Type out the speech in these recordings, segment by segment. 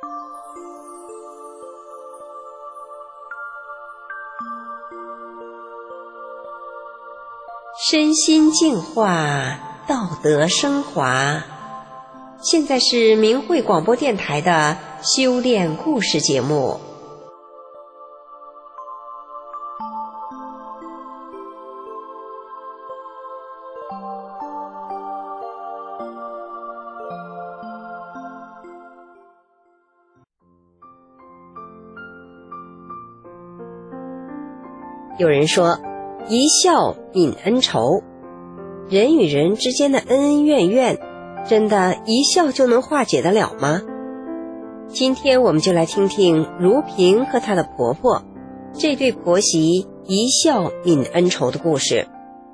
身心净化，道德升华。现在是明慧广播电台的修炼故事节目。有人说，一笑泯恩仇。人与人之间的恩恩怨怨，真的一笑就能化解得了吗？今天我们就来听听如萍和她的婆婆这对婆媳一笑泯恩仇的故事。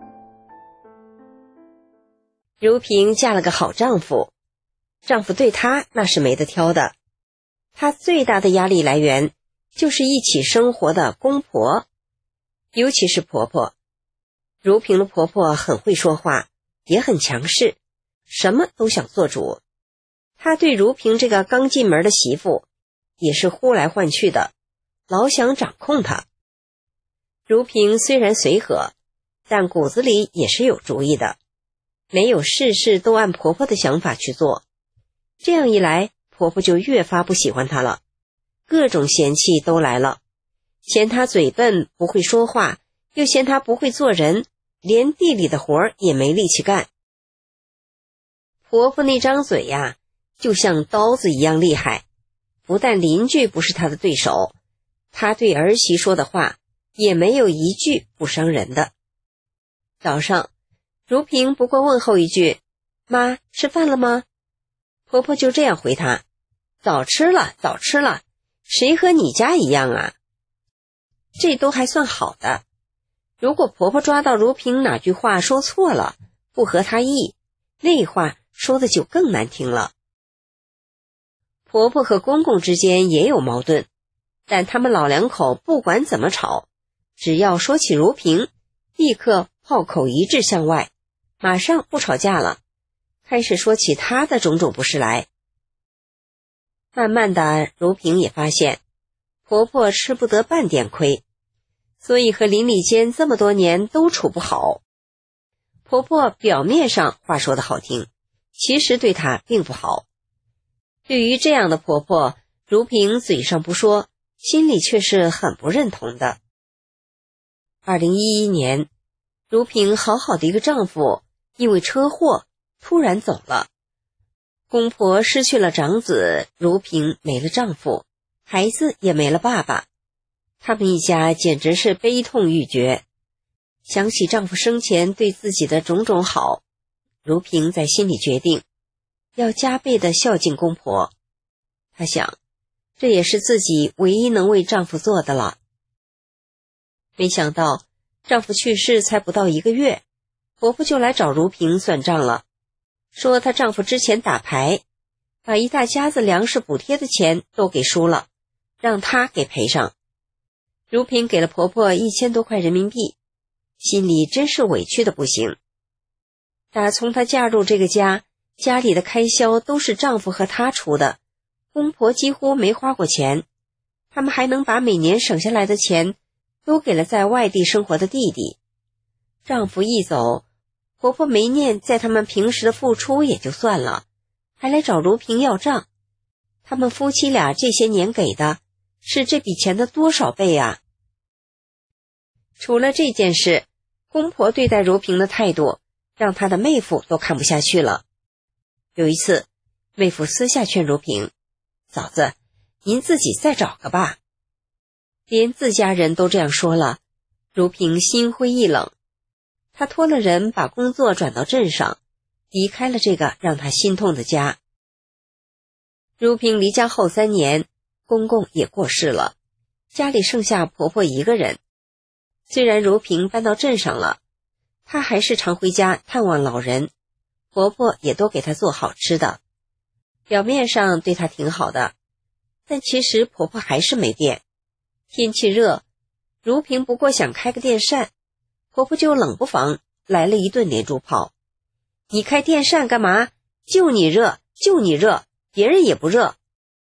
如萍嫁了个好丈夫，丈夫对她那是没得挑的。她最大的压力来源就是一起生活的公婆，尤其是婆婆。如萍的婆婆很会说话，也很强势，什么都想做主。她对如萍这个刚进门的媳妇也是呼来唤去的，老想掌控她。如萍虽然随和，但骨子里也是有主意的，没有事事都按婆婆的想法去做。这样一来，婆婆就越发不喜欢她了，各种嫌弃都来了，嫌她嘴笨不会说话，又嫌她不会做人，连地里的活儿也没力气干。婆婆那张嘴呀，就像刀子一样厉害，不但邻居不是她的对手，她对儿媳说的话也没有一句不伤人的。早上，如萍不过问候一句：“妈，吃饭了吗？”婆婆就这样回她：“早吃了，早吃了，谁和你家一样啊？”这都还算好的。如果婆婆抓到如萍哪句话说错了，不合她意，那话说的就更难听了。婆婆和公公之间也有矛盾，但他们老两口不管怎么吵，只要说起如萍，立刻炮口一致向外，马上不吵架了，开始说起她的种种不是来。慢慢的，如萍也发现婆婆吃不得半点亏，所以和邻里间这么多年都处不好。婆婆表面上话说得好听，其实对她并不好。对于这样的婆婆，如萍嘴上不说，心里却是很不认同的。2011年，如萍好好的一个丈夫因为车祸突然走了，公婆失去了长子，如萍没了丈夫，孩子也没了爸爸。他们一家简直是悲痛欲绝。想起丈夫生前对自己的种种好，如萍在心里决定要加倍的孝敬公婆。她想，这也是自己唯一能为丈夫做的了。没想到丈夫去世才不到1个月，婆婆就来找如萍算账了，说她丈夫之前打牌，把一大家子粮食补贴的钱都给输了，让她给赔上。如萍给了婆婆1000多块人民币，心里真是委屈的不行。打从她嫁入这个家，家里的开销都是丈夫和她出的，公婆几乎没花过钱，他们还能把每年省下来的钱都给了在外地生活的弟弟。丈夫一走，婆婆没念在他们平时的付出也就算了，还来找如萍要账。他们夫妻俩这些年给的是这笔钱的多少倍啊？除了这件事，公婆对待如萍的态度让她的妹夫都看不下去了。有一次，妹夫私下劝如萍：“嫂子，您自己再找个吧。”连自家人都这样说了，如萍心灰意冷。她托了人把工作转到镇上，离开了这个让她心痛的家。如萍离家后3年，公公也过世了，家里剩下婆婆一个人。虽然如萍搬到镇上了，她还是常回家探望老人，婆婆也都给她做好吃的，表面上对她挺好的，但其实婆婆还是没变。天气热，如萍不过想开个电扇，婆婆就冷不防来了一顿连珠炮：“你开电扇干嘛？就你热，就你热，别人也不热。”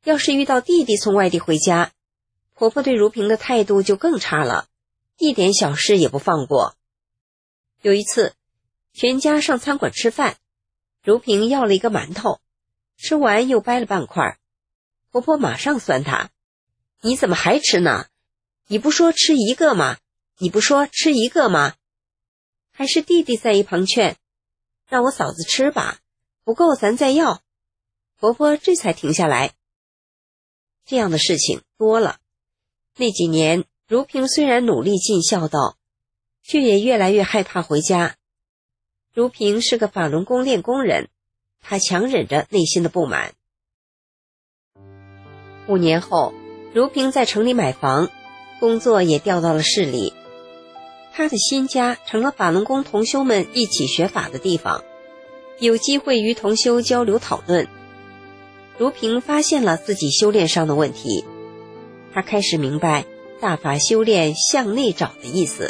要是遇到弟弟从外地回家，婆婆对如萍的态度就更差了，一点小事也不放过。有一次，全家上餐馆吃饭，如萍要了一个馒头，吃完又掰了半块，婆婆马上酸她：“你怎么还吃呢？你不说吃一个吗？你不说吃一个吗？”还是弟弟在一旁劝：“让我嫂子吃吧，不够咱再要。”婆婆这才停下来。这样的事情多了。那几年，如萍虽然努力尽孝道，却也越来越害怕回家。如萍是个法轮功练功人，她强忍着内心的不满。5年后，如萍在城里买房，工作也调到了市里。她的新家成了法轮功同修们一起学法的地方，有机会与同修交流讨论。如萍发现了自己修炼上的问题，她开始明白大法修炼向内找的意思。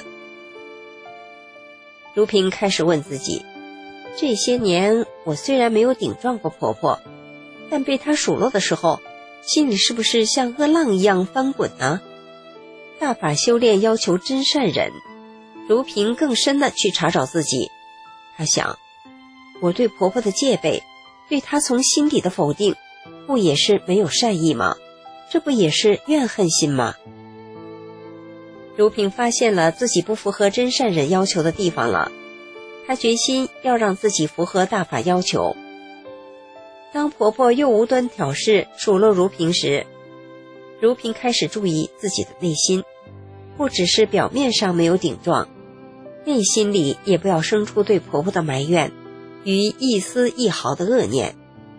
如萍开始问自己，这些年我虽然没有顶撞过婆婆，但被她数落的时候，心里是不是像恶浪一样翻滚呢？大法修炼要求真善忍，如萍更深地去查找自己。她想，我对婆婆的戒备，对她从心底的否定，不也是没有善意吗？这不也是怨恨心吗？如萍发现了自己不符合真善忍要求的地方了，她决心要让自己符合大法要求。当婆婆又无端挑事数落如萍时，如萍开始注意自己的内心，不只是表面上没有顶撞，内心里也不要生出对婆婆的埋怨与一丝一毫的恶念。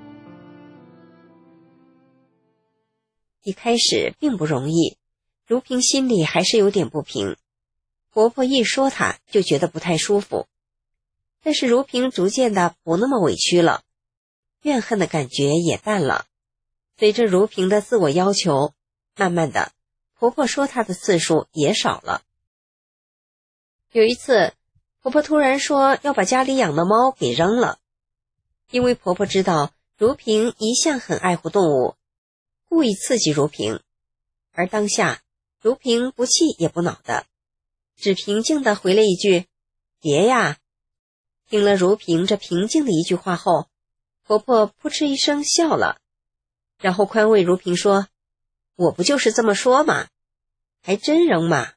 一开始并不容易，如萍心里还是有点不平，婆婆一说她就觉得不太舒服。但是如萍逐渐的不那么委屈了，怨恨的感觉也淡了。随着如萍的自我要求，慢慢的，婆婆说她的次数也少了。有一次，婆婆突然说要把家里养的猫给扔了，因为婆婆知道如萍一向很爱护动物，故意刺激如萍。而当下，如萍不气也不恼的，只平静地回了一句：“别呀。”听了如萍这平静的一句话后，婆婆扑哧一声笑了，然后宽慰如萍说：“我不就是这么说嘛，还真扔嘛。”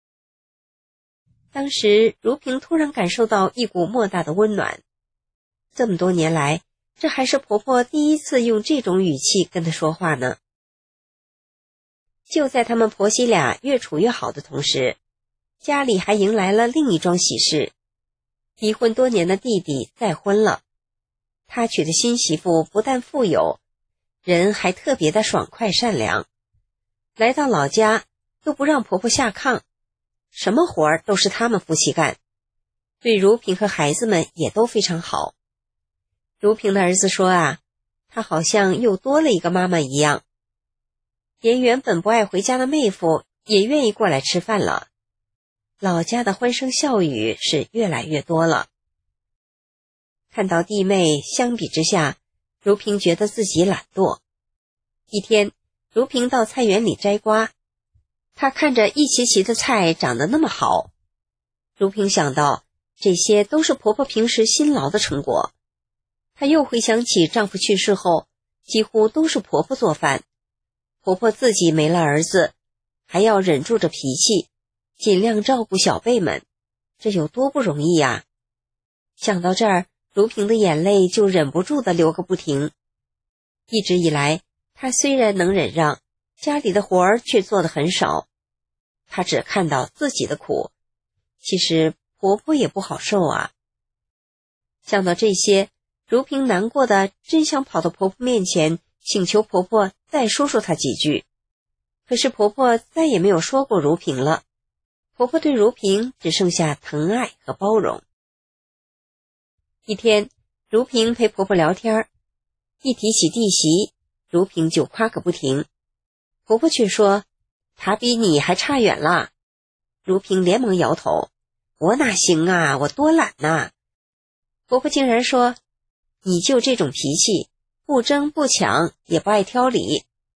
当时如萍突然感受到一股莫大的温暖，这么多年来，这还是婆婆第一次用这种语气跟她说话呢。就在他们婆媳俩越处越好的同时，家里还迎来了另一桩喜事。离婚多年的弟弟再婚了，他娶的新媳妇不但富有，人还特别的爽快善良。来到老家都不让婆婆下炕，什么活儿都是他们夫妻干，对如萍和孩子们也都非常好。如萍的儿子说啊，她好像又多了一个妈妈一样，连原本不爱回家的妹夫也愿意过来吃饭了。老家的欢声笑语是越来越多了。看到弟妹，相比之下，如萍觉得自己懒惰。一天，如萍到菜园里摘瓜，她看着一畦畦的菜长得那么好，如萍想到这些都是婆婆平时辛劳的成果。她又回想起丈夫去世后，几乎都是婆婆做饭，婆婆自己没了儿子，还要忍住着脾气，尽量照顾小辈们，这有多不容易呀！想到这儿，如萍的眼泪就忍不住地流个不停。一直以来，她虽然能忍让，家里的活儿却做得很少。她只看到自己的苦，其实婆婆也不好受啊。想到这些，如萍难过的真想跑到婆婆面前，请求婆婆再说说她几句。可是婆婆再也没有说过如萍了。婆婆对如萍只剩下疼爱和包容。一天，如萍陪婆婆聊天，一提起弟媳，如萍就夸个不停。婆婆却说，她比你还差远了。如萍连忙摇头，我哪行啊，我多懒呐。婆婆竟然说，你就这种脾气，不争不抢，也不爱挑理，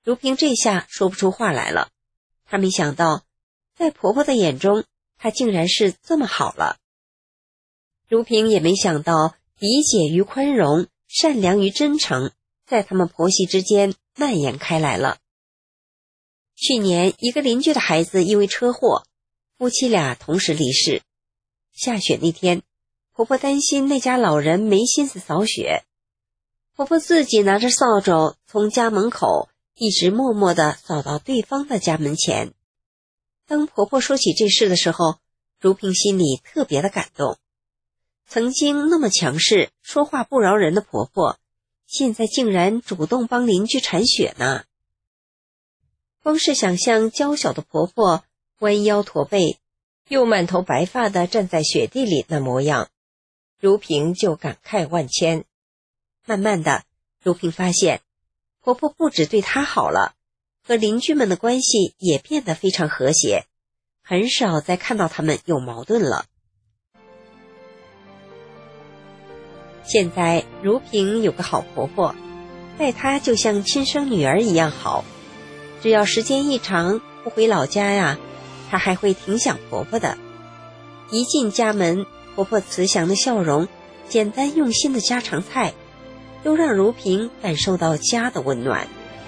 如萍这下说不出话来了，她没想到，在婆婆的眼中，她竟然是这么好了。如萍也没想到，理解与宽容，善良与真诚，在他们婆媳之间蔓延开来了。去年，一个邻居的孩子因为车祸，夫妻俩同时离世。下雪那天，婆婆担心那家老人没心思扫雪，婆婆自己拿着扫帚从家门口一直默默地扫到对方的家门前。当婆婆说起这事的时候，如萍心里特别的感动。曾经那么强势，说话不饶人的婆婆，现在竟然主动帮邻居铲雪呢。光是想象娇小的婆婆弯腰驼背，又满头白发地站在雪地里那模样，如萍就感慨万千。慢慢的，如萍发现，婆婆不只对她好了，和邻居们的关系也变得非常和谐，很少再看到他们有矛盾了。现在如萍有个好婆婆，待她就像亲生女儿一样好。只要时间一长不回老家呀，她还会挺想婆婆的。一进家门，婆婆慈祥的笑容，简单用心的家常菜，都让如萍感受到家的温暖。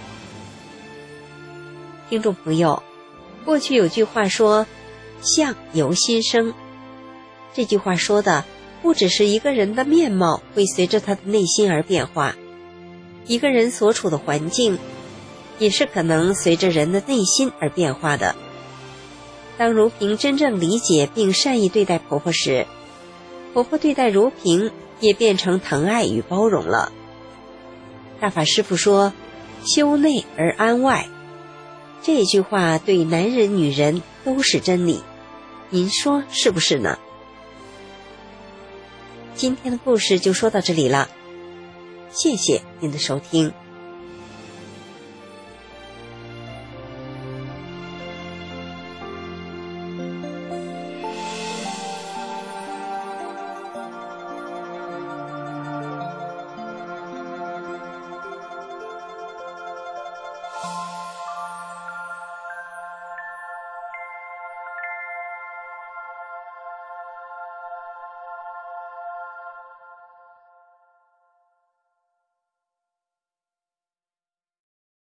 听众朋友，过去有句话说，相由心生。这句话说的不只是一个人的面貌会随着他的内心而变化，一个人所处的环境也是可能随着人的内心而变化的。当如萍真正理解并善意对待婆婆时，婆婆对待如萍也变成疼爱与包容了。大法师父说，修内而安外，这句话对男人女人都是真理，您说是不是呢？今天的故事就说到这里了，谢谢您的收听。